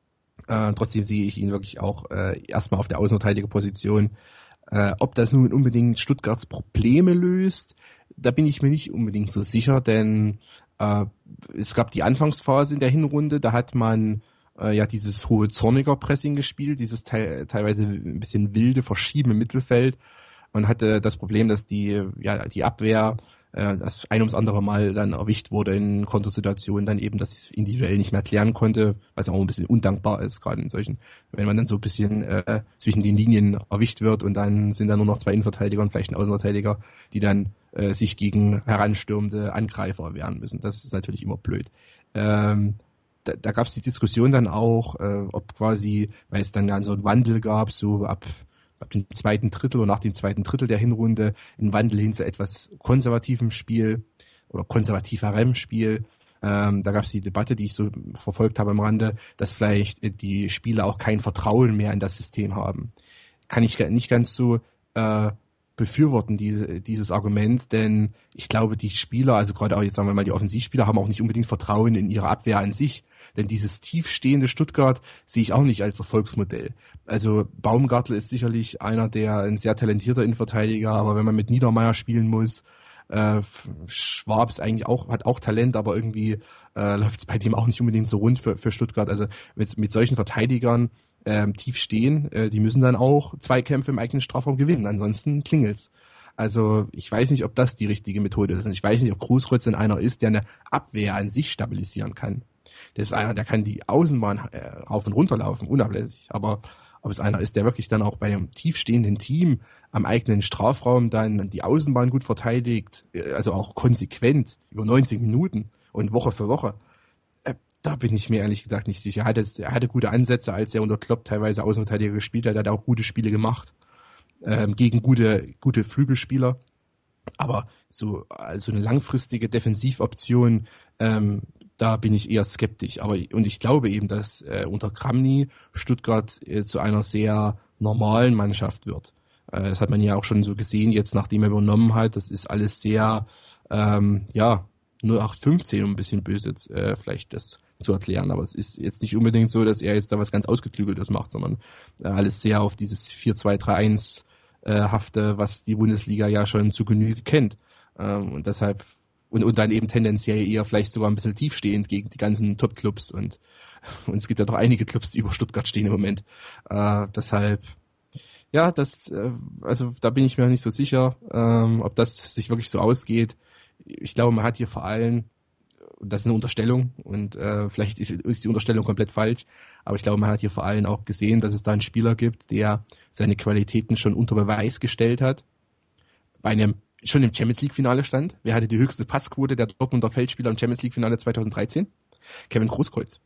Äh, trotzdem sehe ich ihn wirklich auch äh, erstmal auf der Außenverteidigerposition. Äh, ob das nun unbedingt Stuttgarts Probleme löst, da bin ich mir nicht unbedingt so sicher, denn äh, es gab die Anfangsphase in der Hinrunde, da hat man äh, ja dieses hohe zorniger Pressing gespielt, dieses te- teilweise ein bisschen wilde Verschieben im Mittelfeld und hatte das Problem, dass die ja die Abwehr äh, das ein ums andere Mal dann erwischt wurde in Kontersituationen, dann eben das individuell nicht mehr klären konnte, was auch ein bisschen undankbar ist, gerade in solchen, wenn man dann so ein bisschen äh, zwischen den Linien erwischt wird und dann sind da nur noch zwei Innenverteidiger und vielleicht ein Außenverteidiger, die dann äh, sich gegen heranstürmende Angreifer wehren müssen. Das ist natürlich immer blöd. Ähm, da da gab es die Diskussion dann auch, äh, ob quasi, weil es dann ja so einen Wandel gab, so ab ab dem zweiten Drittel oder nach dem zweiten Drittel der Hinrunde ein Wandel hin zu etwas konservativem Spiel oder konservativerem Spiel. Ähm, da gab es die Debatte, die ich so verfolgt habe am Rande, dass vielleicht die Spieler auch kein Vertrauen mehr in das System haben. Kann ich nicht ganz so äh, befürworten, diese, dieses Argument, denn ich glaube, die Spieler, also gerade auch jetzt sagen wir mal die Offensivspieler, haben auch nicht unbedingt Vertrauen in ihre Abwehr an sich. Denn dieses tiefstehende Stuttgart sehe ich auch nicht als Erfolgsmodell. Also Baumgartl ist sicherlich einer, der ein sehr talentierter Innenverteidiger, aber wenn man mit Niedermeyer spielen muss, äh, Schwab ist eigentlich auch, hat auch Talent, aber irgendwie äh, läuft es bei dem auch nicht unbedingt so rund für, für Stuttgart. Also mit, mit solchen Verteidigern äh, tief stehen, äh, die müssen dann auch Zweikämpfe im eigenen Strafraum gewinnen, ansonsten klingelt's. Also ich weiß nicht, ob das die richtige Methode ist. Und ich weiß nicht, ob Großkreuz denn einer ist, der eine Abwehr an sich stabilisieren kann. Das ist einer, der kann die Außenbahn äh, rauf und runter laufen, unablässig. Aber ob es einer ist, der wirklich dann auch bei einem tiefstehenden Team am eigenen Strafraum dann die Außenbahn gut verteidigt, äh, also auch konsequent über neunzig Minuten und Woche für Woche, äh, da bin ich mir ehrlich gesagt nicht sicher. Er hatte, er hatte gute Ansätze, als er unter Klopp teilweise Außenverteidiger gespielt hat, er hat auch gute Spiele gemacht, ähm, gegen gute, gute Flügelspieler. Aber so also eine langfristige Defensivoption, ähm, da bin ich eher skeptisch. Aber und ich glaube eben, dass äh, unter Kramny Stuttgart äh, zu einer sehr normalen Mannschaft wird. Äh, das hat man ja auch schon so gesehen, jetzt nachdem er übernommen hat. Das ist alles sehr ähm, ja, null acht fünfzehn, um ein bisschen böse äh, vielleicht das zu erklären. Aber es ist jetzt nicht unbedingt so, dass er jetzt da was ganz Ausgeklügeltes macht, sondern äh, alles sehr auf dieses vier zwei drei eins äh, hafte, was die Bundesliga ja schon zu Genüge kennt. Ähm, und deshalb, und, und dann eben tendenziell eher vielleicht sogar ein bisschen tiefstehend gegen die ganzen Top-Clubs. Und, und es gibt ja doch einige Clubs, die über Stuttgart stehen im Moment. Äh, deshalb, ja, das, äh, also da bin ich mir nicht so sicher, ähm, ob das sich wirklich so ausgeht. Ich glaube, man hat hier vor allem, das ist eine Unterstellung und äh, vielleicht ist, ist die Unterstellung komplett falsch, aber ich glaube, man hat hier vor allem auch gesehen, dass es da einen Spieler gibt, der seine Qualitäten schon unter Beweis gestellt hat, bei einem schon im Champions-League-Finale stand. Wer hatte die höchste Passquote der Dortmunder Feldspieler im Champions-League-Finale zweitausenddreizehn? Kevin Großkreuz.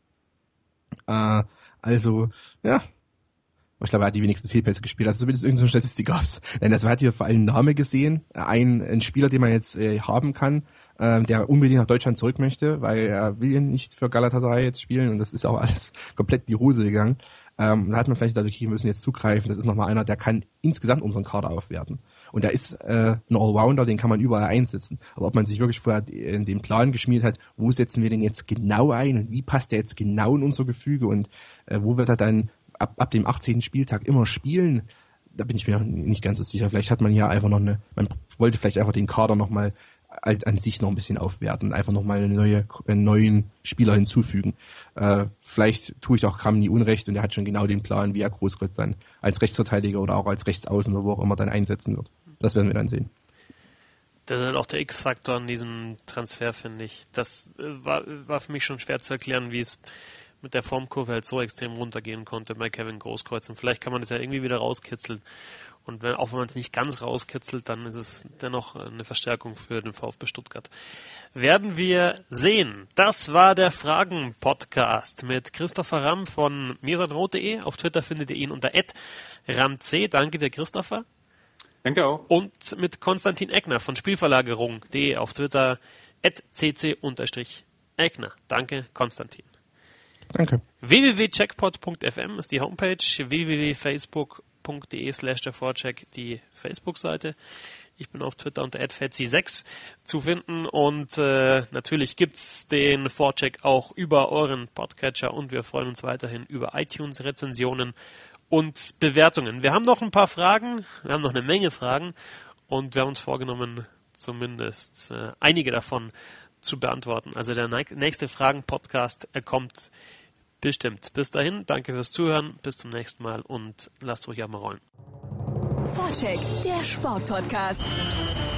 Äh, also, ja, ich glaube, er hat die wenigsten Fehlpässe gespielt. Also zumindest irgendeine Statistik gab's. Denn also, man hat hier vor allem einen Namen gesehen. Ein, ein Spieler, den man jetzt äh, haben kann, äh, der unbedingt nach Deutschland zurück möchte, weil er will ja nicht für Galatasaray jetzt spielen und das ist auch alles komplett in die Hose gegangen. Ähm, da hat man vielleicht gedacht, okay, wir müssen jetzt zugreifen. Das ist nochmal einer, der kann insgesamt unseren Kader aufwerten. Und der ist äh, ein Allrounder, den kann man überall einsetzen. Aber ob man sich wirklich vorher in den Plan geschmiert hat, wo setzen wir den jetzt genau ein und wie passt der jetzt genau in unser Gefüge und äh, wo wird er dann ab, ab dem achtzehnten Spieltag immer spielen, da bin ich mir nicht ganz so sicher. Vielleicht hat man ja einfach noch eine, man wollte vielleicht einfach den Kader nochmal an sich noch ein bisschen aufwerten, einfach nochmal eine neue, einen neuen Spieler hinzufügen. Äh, vielleicht tue ich auch Kram nie unrecht und er hat schon genau den Plan, wie er Großkreuz dann als Rechtsverteidiger oder auch als Rechtsaußen oder wo auch immer dann einsetzen wird. Das werden wir dann sehen. Das ist halt auch der X-Faktor an diesem Transfer, finde ich. Das äh, war, war für mich schon schwer zu erklären, wie es mit der Formkurve halt so extrem runtergehen konnte bei Kevin Großkreuz. Und vielleicht kann man das ja irgendwie wieder rauskitzeln. Und wenn, auch wenn man es nicht ganz rauskitzelt, dann ist es dennoch eine Verstärkung für den VfB Stuttgart. Werden wir sehen. Das war der Fragen-Podcast mit Christopher Ramm von mirsanrot punkt de. Auf Twitter findet ihr ihn unter at ramc. Danke dir, Christopher. Danke auch. Und mit Konstantin Eckner von Spielverlagerung punkt de auf Twitter at cc-eckner. Danke, Konstantin. Danke. w w w punkt checkpot punkt f m ist die Homepage, w w w punkt facebook punkt de slash der Vorcheck die Facebook-Seite. Ich bin auf Twitter unter at fetzi sechs zu finden und äh, natürlich gibt's den Vorcheck auch über euren Podcatcher und wir freuen uns weiterhin über iTunes-Rezensionen und Bewertungen. Wir haben noch ein paar Fragen, wir haben noch eine Menge Fragen und wir haben uns vorgenommen, zumindest äh, einige davon zu beantworten. Also der nächste Fragen-Podcast, er kommt bestimmt. Bis dahin, danke fürs Zuhören, bis zum nächsten Mal und lasst ruhig auch mal rollen. Vorcheck, der Sportpodcast.